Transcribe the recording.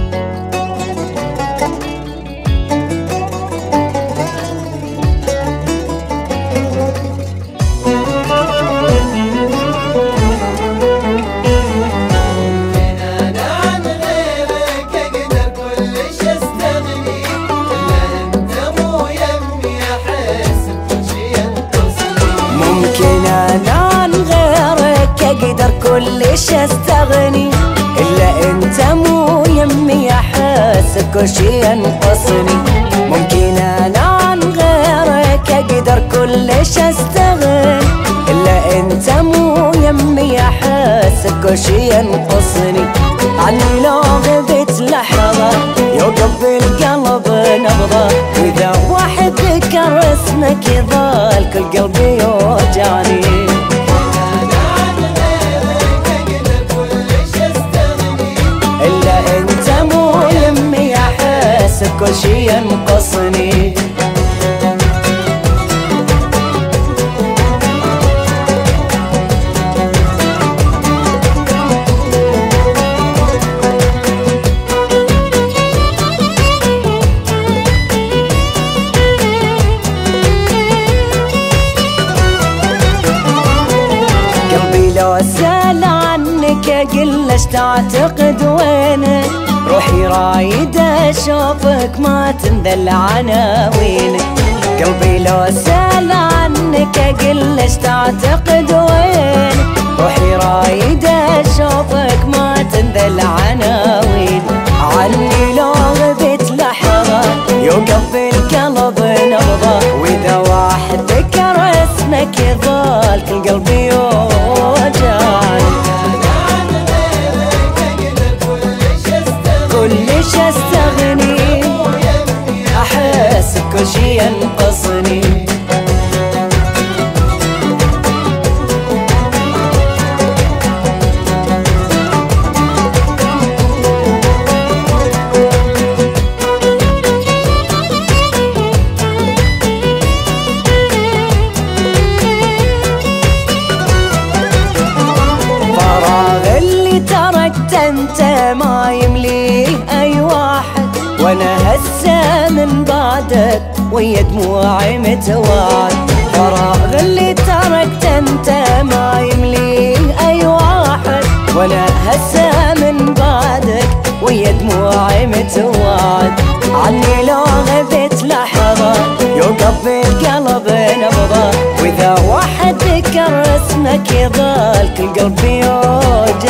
اقدر كلش استغني، الا انت مو يمي احس كل شي ينقصني. ممكن انا عن غيرك اقدر كلش استغني، الا انت مو يمي احس كل شي ينقصني. عني لو غبت لحظة يوقف بالقلب نبضة، واذا واحد ذكر اسمك يظل كل قلبي يوجعني. كل شي ينقصني. قلبي لو سأل عنك اقول ايش تعتقد وينك، روحي رايدة اشوفك ما تنذل عناوينك. قلبي لو سأل عنك اقول ايش تعتقد وينك، روحي رايدة اشوفك ما تنذل عناوينك. عني لو غبت لحظة يوقف القلب نبضة، واذا واحد ذكر اسمك يظل كل قلبي يوجعني. كلش استغني احس كل شي ينقصني. فراغ اللي تركت انت ما يمليه اي واحد، وانا هسه من بعدك ويا دموعي متوعد. فراغ اللي تركت انت ما يمليه اي واحد، وانا هسه من بعدك ويا دموعي متوعد. عني لو غبت لحظة يوقف بالقلب نبضة، واذا واحد ذكر اسمك يظل كل قلبي يوجع.